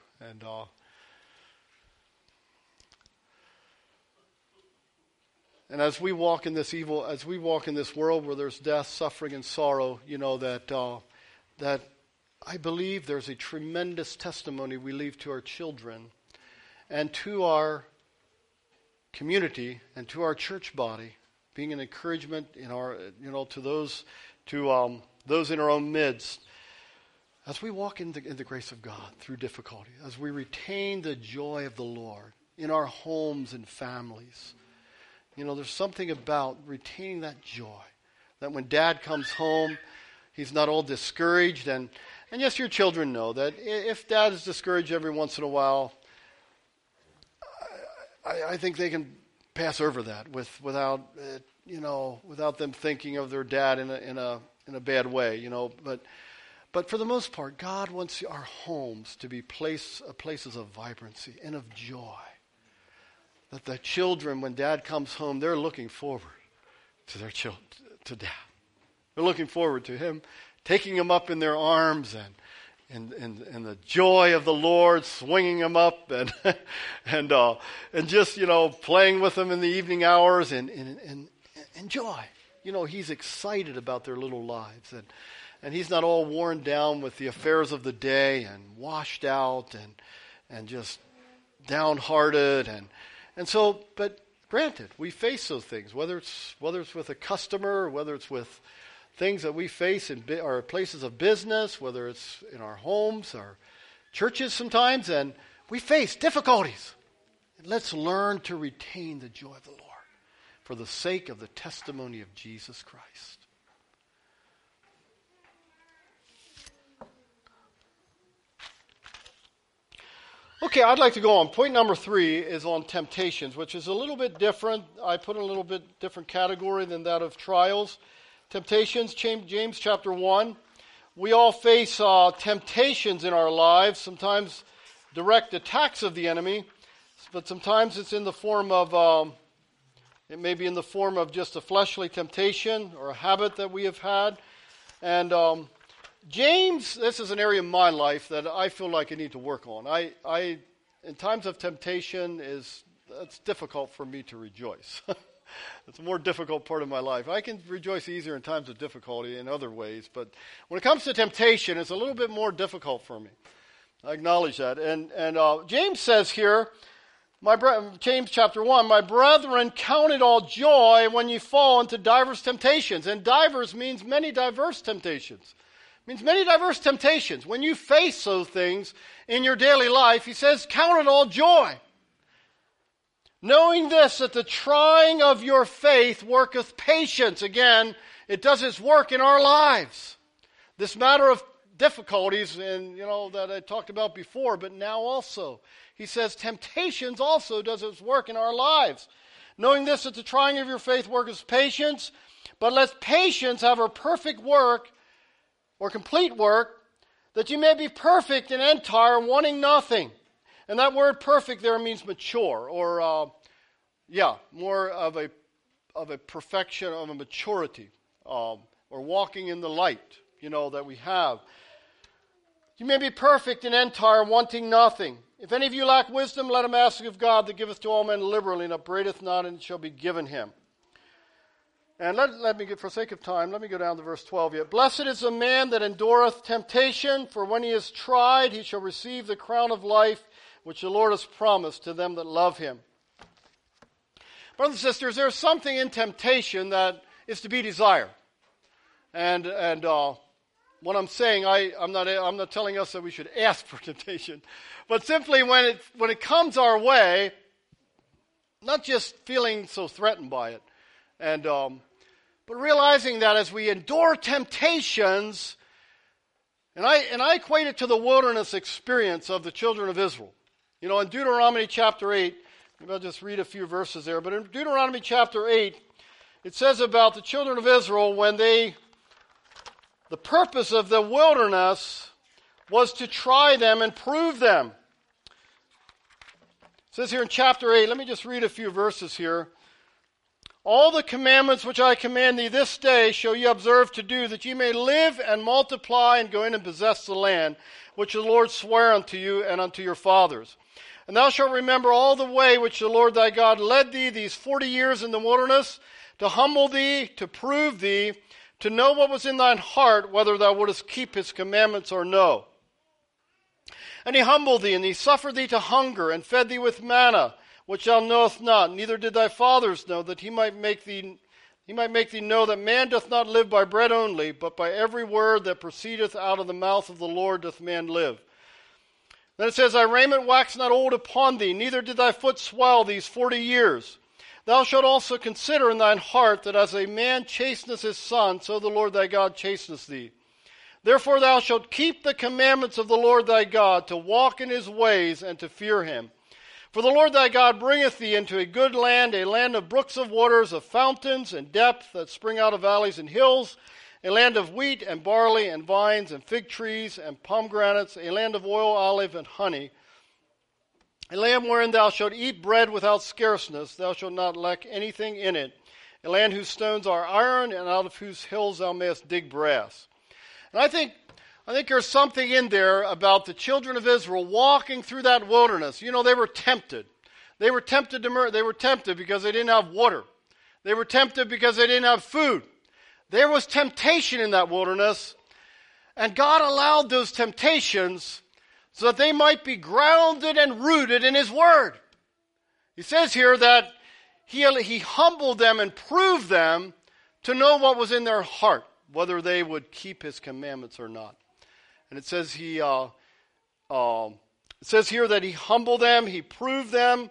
And as we walk in this world where there's death, suffering, and sorrow, that I believe there's a tremendous testimony we leave to our children and to our community and to our church body, being an encouragement to those in our own midst, as we walk in the grace of God through difficulty, as we retain the joy of the Lord in our homes and families. There's something about retaining that joy, that when Dad comes home, he's not all discouraged. And yes, your children know that if Dad is discouraged every once in a while, I think they can pass over that without them thinking of their dad in a bad way, But for the most part, God wants our homes to be places of vibrancy and of joy. That the children, when Dad comes home, they're looking forward to to Dad. They're looking forward to him taking them up in their arms and the joy of the Lord, swinging them up and just playing with them in the evening hours and joy. He's excited about their little lives and he's not all worn down with the affairs of the day and washed out and just downhearted and so. But granted, we face those things, whether it's with a customer, whether it's with things that we face in our places of business, whether it's in our homes, our churches sometimes, and we face difficulties. And let's learn to retain the joy of the Lord for the sake of the testimony of Jesus Christ. Okay, I'd like to go on. Point number 3 is on temptations, which is a little bit different. I put in a little bit different category than that of trials. Temptations, James chapter 1. We all face temptations in our lives, sometimes direct attacks of the enemy, but sometimes it's in the form of, it may be in the form of just a fleshly temptation or a habit that we have had. And James, this is an area of my life that I feel like I need to work on. I in times of temptation, it's difficult for me to rejoice. It's a more difficult part of my life. I can rejoice easier in times of difficulty in other ways, but when it comes to temptation, it's a little bit more difficult for me. I acknowledge that. And James says here James chapter 1, my brethren, count it all joy when you fall into diverse temptations. And diverse means many diverse temptations. It means many diverse temptations. When you face those things in your daily life, he says, count it all joy. Knowing this, that the trying of your faith worketh patience. Again, it does its work in our lives. This matter of difficulties, and that I talked about before, but now also. He says, temptations also does its work in our lives. Knowing this, that the trying of your faith worketh patience, but let patience have her perfect work, or complete work, that you may be perfect and entire, wanting nothing. And that word perfect there means mature, or more of a perfection, of a maturity, or walking in the light, that we have. You may be perfect and entire, wanting nothing. If any of you lack wisdom, let him ask of God, that giveth to all men liberally, and upbraideth not, and it shall be given him. And let me, for sake of time, let me go down to verse 12 yet. Blessed is the man that endureth temptation, for when he is tried, he shall receive the crown of life, which the Lord has promised to them that love him. Brothers and sisters, there's something in temptation that is to be desired. And what I'm saying, I'm not telling us that we should ask for temptation, but simply when it comes our way, not just feeling so threatened by it, but realizing that as we endure temptations, and I equate it to the wilderness experience of the children of Israel. In Deuteronomy chapter 8, maybe I'll just read a few verses there, but in Deuteronomy chapter 8, it says about the children of Israel when the purpose of the wilderness was to try them and prove them. It says here in chapter 8, let me just read a few verses here. All the commandments which I command thee this day shall ye observe to do, that ye may live and multiply and go in and possess the land, which the Lord sware unto you and unto your fathers. And thou shalt remember all the way which the Lord thy God led thee these 40 years in the wilderness, to humble thee, to prove thee, to know what was in thine heart, whether thou wouldest keep his commandments or no. And he humbled thee, and he suffered thee to hunger, and fed thee with manna, which thou knowest not, neither did thy fathers know, that he might make thee know that man doth not live by bread only, but by every word that proceedeth out of the mouth of the Lord doth man live. Then it says, thy raiment waxed not old upon thee, neither did thy foot swell these 40 years. Thou shalt also consider in thine heart that as a man chasteneth his son, so the Lord thy God chasteneth thee. Therefore thou shalt keep the commandments of the Lord thy God, to walk in his ways and to fear him. For the Lord thy God bringeth thee into a good land, a land of brooks of waters, of fountains and depth that spring out of valleys and hills, a land of wheat and barley and vines and fig trees and pomegranates, a land of oil, olive, and honey, a land wherein thou shalt eat bread without scarceness, thou shalt not lack anything in it, a land whose stones are iron, and out of whose hills thou mayest dig brass. And I think there's something in there about the children of Israel walking through that wilderness. They were tempted. They were tempted because they didn't have water. They were tempted because they didn't have food. There was temptation in that wilderness, and God allowed those temptations so that they might be grounded and rooted in his word. He says here that he humbled them and proved them to know what was in their heart, whether they would keep his commandments or not. And it says here that he humbled them, he proved them,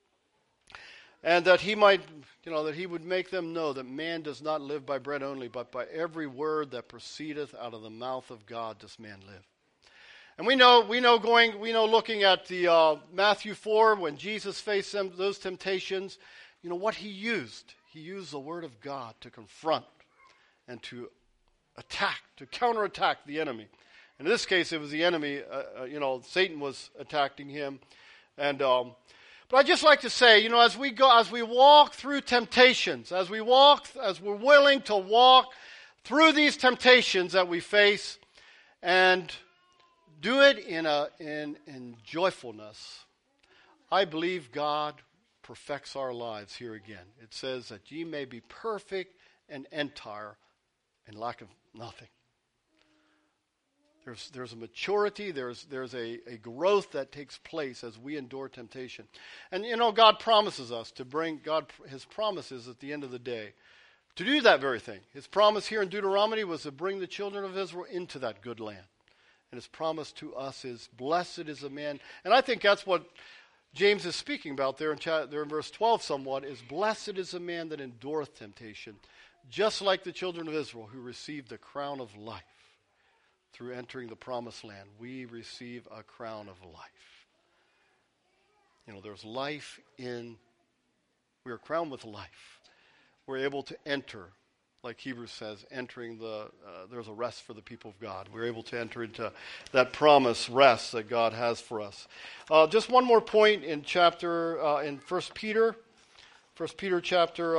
and that he might, that he would make them know that man does not live by bread only, but by every word that proceedeth out of the mouth of God does man live. And we know looking at the Matthew 4, when Jesus faced those temptations, what he used. He used the word of God to confront and to attack, to counterattack the enemy. In this case, it was the enemy. Satan was attacking him, and but I'd just like to say, as we walk through temptations, as we're willing to walk through these temptations that we face, and do it in joyfulness, I believe God perfects our lives here again. It says that ye may be perfect and entire, and lack of nothing. There's a maturity, there's a growth that takes place as we endure temptation. And God promises us to bring his promises at the end of the day to do that very thing. His promise here in Deuteronomy was to bring the children of Israel into that good land. And his promise to us is, blessed is a man. And I think that's what James is speaking about there in verse 12 somewhat, is blessed is a man that endureth temptation, just like the children of Israel who received the crown of life. Through entering the promised land, we receive a crown of life. There's life we are crowned with life. We're able to enter, like Hebrews says, there's a rest for the people of God. We're able to enter into that promised rest that God has for us. Just one more point in 1 Peter. 1 Peter chapter,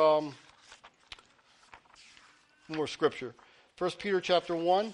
more scripture. 1 Peter chapter 1.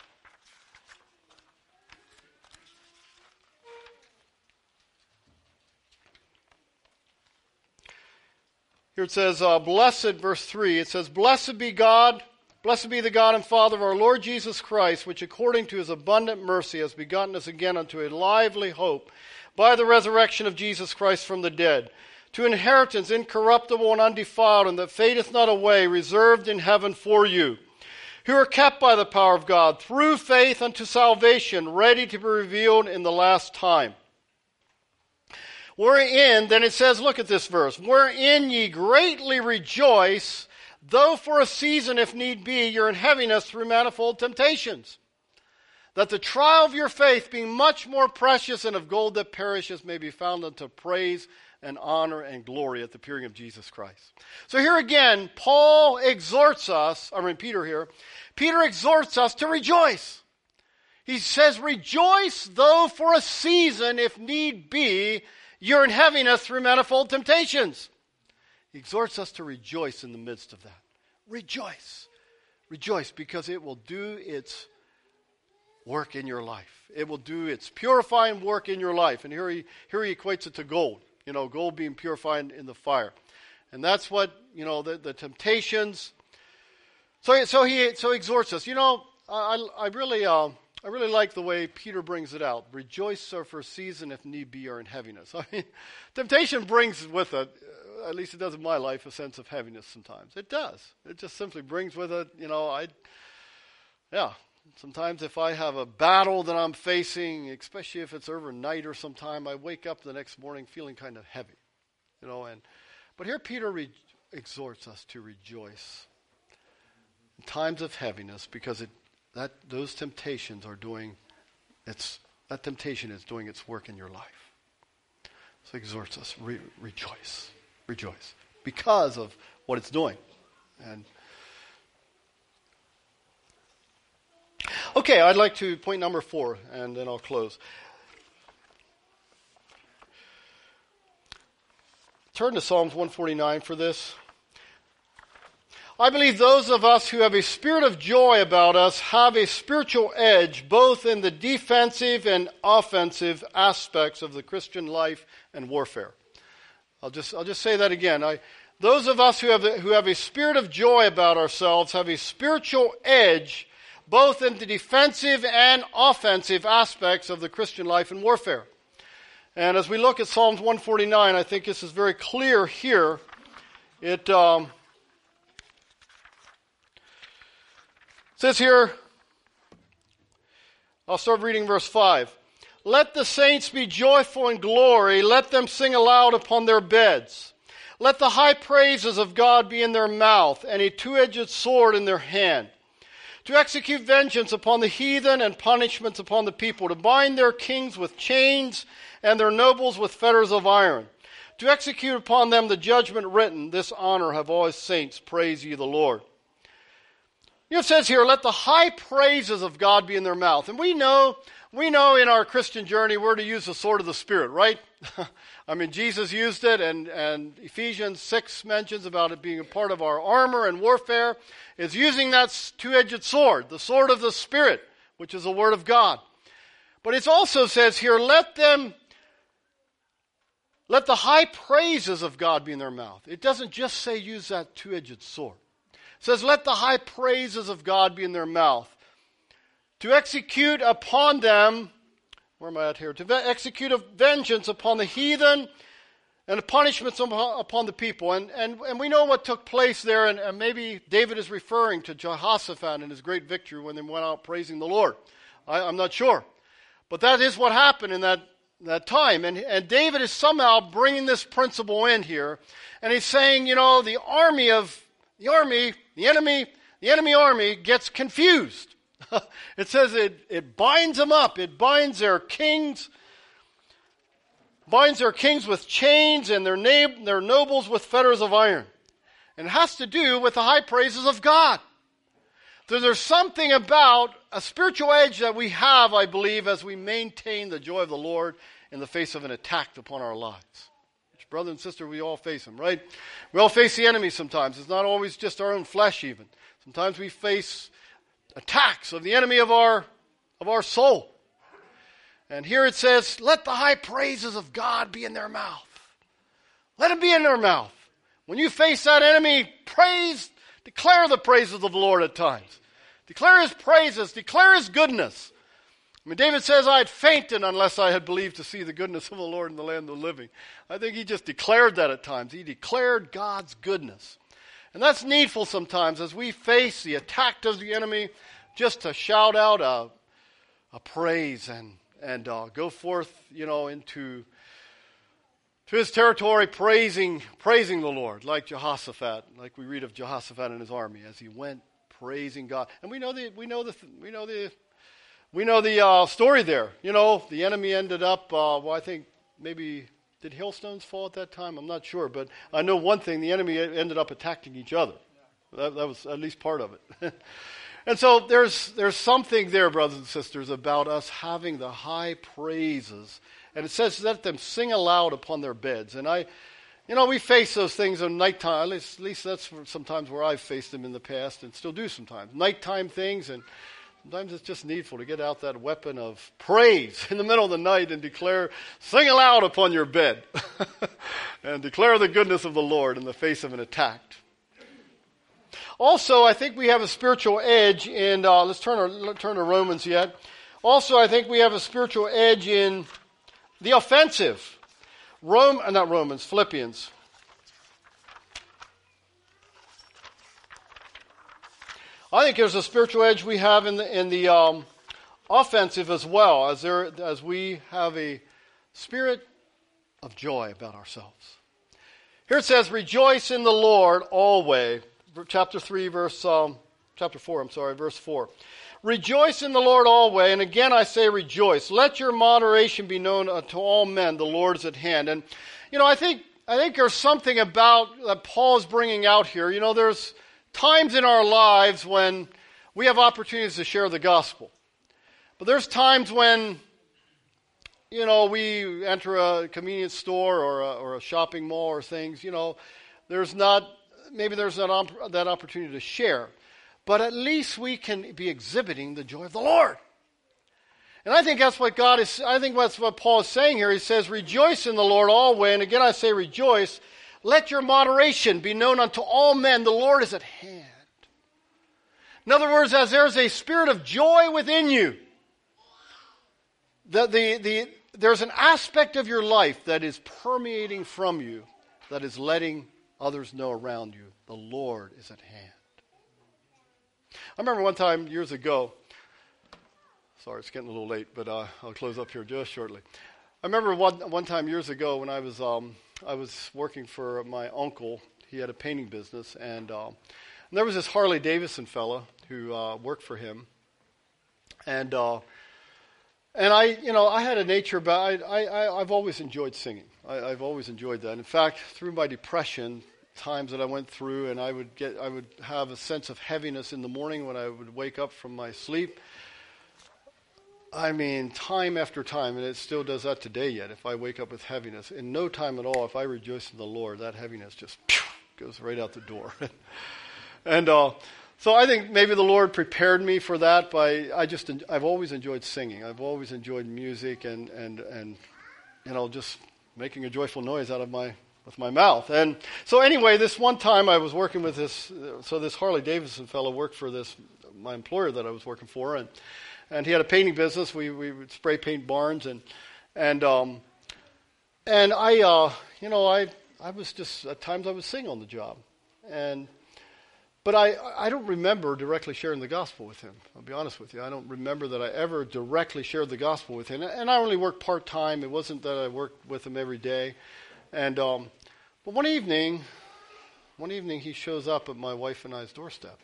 Here it says, blessed, verse 3, it says, blessed be the God and Father of our Lord Jesus Christ, which according to his abundant mercy has begotten us again unto a lively hope by the resurrection of Jesus Christ from the dead, to inheritance incorruptible and undefiled, and that fadeth not away, reserved in heaven for you, who are kept by the power of God through faith unto salvation, ready to be revealed in the last time. Wherein, then it says, look at this verse, wherein ye greatly rejoice, though for a season, if need be, you're in heaviness through manifold temptations, that the trial of your faith, being much more precious than of gold that perishes, may be found unto praise and honor and glory at the appearing of Jesus Christ. So here again, Peter exhorts us to rejoice. He says, rejoice, though for a season, if need be, you're in heaviness through manifold temptations. He exhorts us to rejoice in the midst of that. Rejoice. Rejoice, because it will do its work in your life. It will do its purifying work in your life. And here he equates it to gold. Gold being purified in the fire. And that's what, the temptations. So he exhorts us. I really like the way Peter brings it out. Rejoice for a season, if need be, or in heaviness. Temptation brings with it, at least it does in my life, a sense of heaviness sometimes. It does. It just simply brings with it, sometimes if I have a battle that I'm facing, especially if it's overnight or sometime, I wake up the next morning feeling kind of heavy, But here Peter exhorts us to rejoice in times of heaviness, because those temptations are that temptation is doing its work in your life. So he exhorts us, rejoice, because of what it's doing. And okay, I'd like to point number 4, and then I'll close. Turn to Psalms 149 for this. I believe those of us who have a spirit of joy about us have a spiritual edge, both in the defensive and offensive aspects of the Christian life and warfare. I'll just say that again. Those of us who have a spirit of joy about ourselves have a spiritual edge, both in the defensive and offensive aspects of the Christian life and warfare. And as we look at Psalms 149, I think this is very clear here. It says here, I'll start reading verse 5. Let the saints be joyful in glory. Let them sing aloud upon their beds. Let the high praises of God be in their mouth, and a two-edged sword in their hand, to execute vengeance upon the heathen and punishments upon the people, to bind their kings with chains and their nobles with fetters of iron, to execute upon them the judgment written. This honor have all his saints. Praise ye the Lord. It says here, let the high praises of God be in their mouth. And we know in our Christian journey we're to use the sword of the Spirit, right? Jesus used it, and Ephesians 6 mentions about it being a part of our armor and warfare, is using that two-edged sword, the sword of the Spirit, which is the Word of God. But it also says here, let the high praises of God be in their mouth. It doesn't just say use that two-edged sword. It says, let the high praises of God be in their mouth, to execute upon them, where am I at here? To execute a vengeance upon the heathen and the punishments upon the people. And we know what took place there, and maybe David is referring to Jehoshaphat and his great victory when they went out praising the Lord. I'm not sure. But that is what happened in that time. And David is somehow bringing this principle in here. And he's saying, the enemy army gets confused. It says it binds them up. It binds their kings with chains and their nobles with fetters of iron. And it has to do with the high praises of God. So there's something about a spiritual edge that we have, I believe, as we maintain the joy of the Lord in the face of an attack upon our lives. Which, brother and sister, we all face them, right? We all face the enemy sometimes. It's not always just our own flesh even. Sometimes we face attacks of the enemy of our soul. And here it says, let the high praises of God be in their mouth. Let them be in their mouth. When you face that enemy, declare the praises of the Lord at times. Declare his praises. Declare his goodness. David says, I had fainted unless I had believed to see the goodness of the Lord in the land of the living. I think he just declared that at times. He declared God's goodness. And that's needful sometimes as we face the attack of the enemy, just to shout out a praise and go forth, into his territory, praising the Lord, like Jehoshaphat, like we read of Jehoshaphat and his army as he went praising God. And we know the story there. The enemy ended up. I think maybe. Did hailstones fall at that time? I'm not sure, but I know one thing, the enemy ended up attacking each other. That was at least part of it. And so there's something there, brothers and sisters, about us having the high praises. And it says, let them sing aloud upon their beds. And we face those things at nighttime. At least that's sometimes where I've faced them in the past and still do sometimes. Nighttime things, and sometimes it's just needful to get out that weapon of praise in the middle of the night and sing aloud upon your bed and declare the goodness of the Lord in the face of an attack. Also, I think we have a spiritual edge in, let's turn to Romans yet. Also, I think we have a spiritual edge in the offensive. Philippians. I think there's a spiritual edge we have in the offensive as well, as we have a spirit of joy about ourselves. Here it says, rejoice in the Lord always. Chapter 4, verse 4. Rejoice in the Lord always, and again I say rejoice. Let your moderation be known unto all men, the Lord is at hand. And, I think there's something about that Paul is bringing out here. There's times in our lives when we have opportunities to share the gospel. But there's times when, we enter a convenience store or a shopping mall or things, there's not that opportunity to share. But at least we can be exhibiting the joy of the Lord. And I think that's what that's what Paul is saying here. He says, rejoice in the Lord always. And again I say rejoice. Let your moderation be known unto all men. The Lord is at hand. In other words, as there's a spirit of joy within you, there's an aspect of your life that is permeating from you, that is letting others know around you, the Lord is at hand. I remember one time years ago, sorry, it's getting a little late, but I'll close up here just shortly. I remember one time years ago when I was working for my uncle. He had a painting business, and there was this Harley Davidson fella who worked for him, and I had a nature about I've always enjoyed singing. I've always enjoyed that. In fact, through my depression, times that I went through, and I would have a sense of heaviness in the morning when I would wake up from my sleep. I mean, time after time, and it still does that today yet, if I wake up with heaviness, in no time at all, if I rejoice in the Lord, that heaviness just goes right out the door. And so I think maybe the Lord prepared me for that I've always enjoyed singing. I've always enjoyed music and just making a joyful noise with my mouth. And so anyway, this one time I was working with this Harley Davidson fellow worked for my employer that I was working for, and and he had a painting business. We would spray paint barns, and I was just, at times I would sing on the job, but I don't remember directly sharing the gospel with him. I'll be honest with you. I don't remember that I ever directly shared the gospel with him. And I only worked part-time. It wasn't that I worked with him every day. But one evening he shows up at my wife and I's doorstep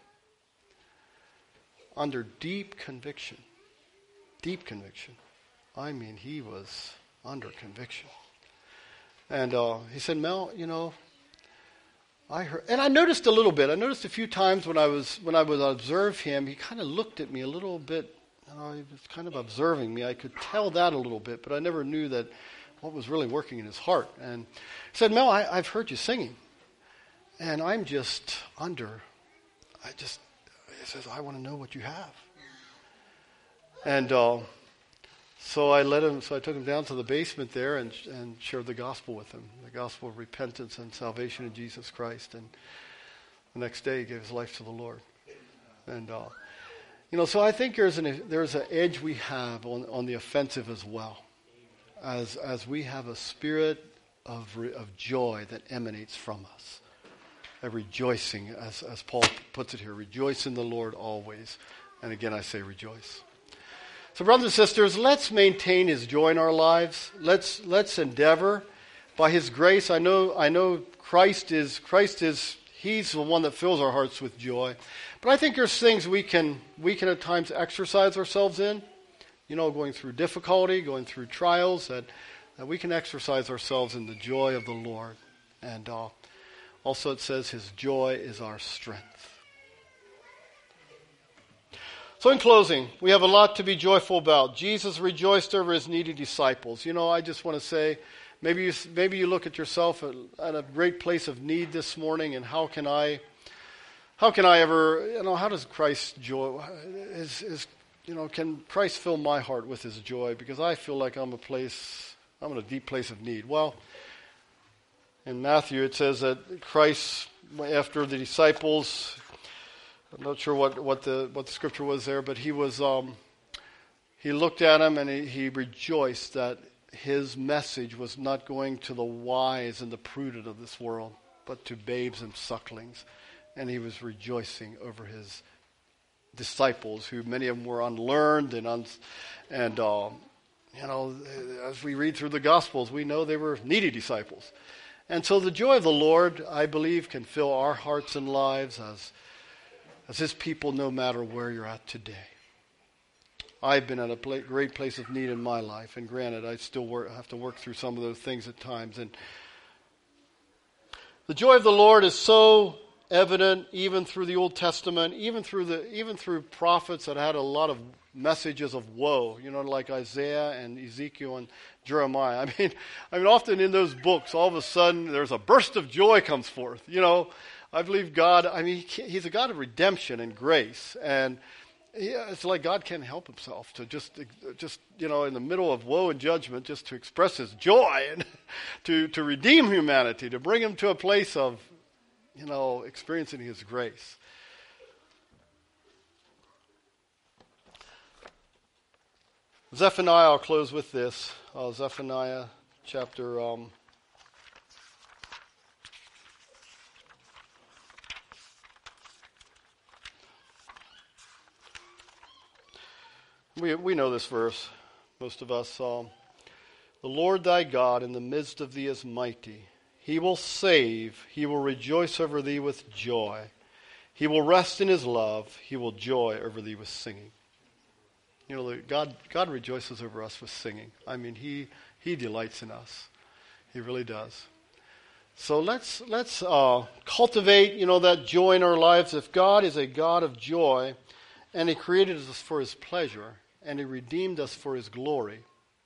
under deep conviction. Deep conviction. I mean, he was under conviction. And he said, Mel, I heard, and I noticed a little bit. I noticed a few times when I would observe him, he kind of looked at me a little bit. He was kind of observing me. I could tell that a little bit, but I never knew that what was really working in his heart. And he said, Mel, I've heard you singing, and I'm just under. He says, I want to know what you have. And so I took him down to the basement there and shared the gospel with him, the gospel of repentance and salvation in Jesus Christ. And the next day he gave his life to the Lord. And, so I think there's an edge we have on the offensive as well, as we have a spirit of joy that emanates from us. A rejoicing, as Paul puts it here, rejoice in the Lord always. And again, I say rejoice. So brothers and sisters, let's maintain his joy in our lives. Let's endeavor by his grace. I know Christ is he's the one that fills our hearts with joy. But I think there's things we can at times exercise ourselves in. Going through difficulty, going through trials, that we can exercise ourselves in the joy of the Lord. And also it says his joy is our strength. So in closing, we have a lot to be joyful about. Jesus rejoiced over his needy disciples. I just want to say, maybe you look at yourself at a great place of need this morning, and how does Christ's joy, can Christ fill my heart with his joy? Because I feel like I'm in a deep place of need. Well, in Matthew it says that Christ, after the disciples, I'm not sure what the scripture was there, but he looked at him and he rejoiced that his message was not going to the wise and the prudent of this world, but to babes and sucklings. And he was rejoicing over his disciples, who many of them were unlearned as we read through the Gospels, we know they were needy disciples. And so the joy of the Lord, I believe, can fill our hearts and lives as his people, no matter where you're at today. I've been at a great place of need in my life, and granted, I still have to work through some of those things at times. And the joy of the Lord is so evident, even through the Old Testament, even through prophets that had a lot of messages of woe. Like Isaiah and Ezekiel and Jeremiah. I mean, often in those books, all of a sudden, there's a burst of joy comes forth. I believe God, he's a God of redemption and grace. And it's like God can't help himself to just in the middle of woe and judgment, just to express his joy and to redeem humanity, to bring him to a place of, experiencing his grace. Zephaniah, I'll close with this. Zephaniah chapter... We know this verse, most of us. The Lord thy God in the midst of thee is mighty. He will save. He will rejoice over thee with joy. He will rest in his love. He will joy over thee with singing. God rejoices over us with singing. He delights in us. He really does. So let's cultivate, that joy in our lives. If God is a God of joy, and he created us for his pleasure, and he redeemed us for his glory,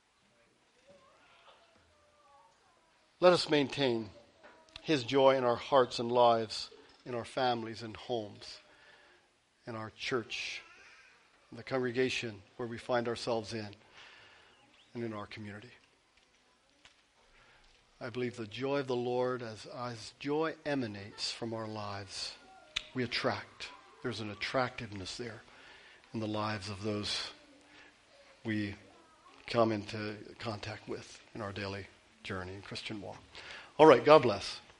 let us maintain his joy in our hearts and lives, in our families and homes, in our church, in the congregation where we find ourselves in, and in our community. I believe the joy of the Lord, as joy emanates from our lives, we attract. There's an attractiveness there in the lives of those we come into contact with in our daily journey and Christian walk. All right, God bless.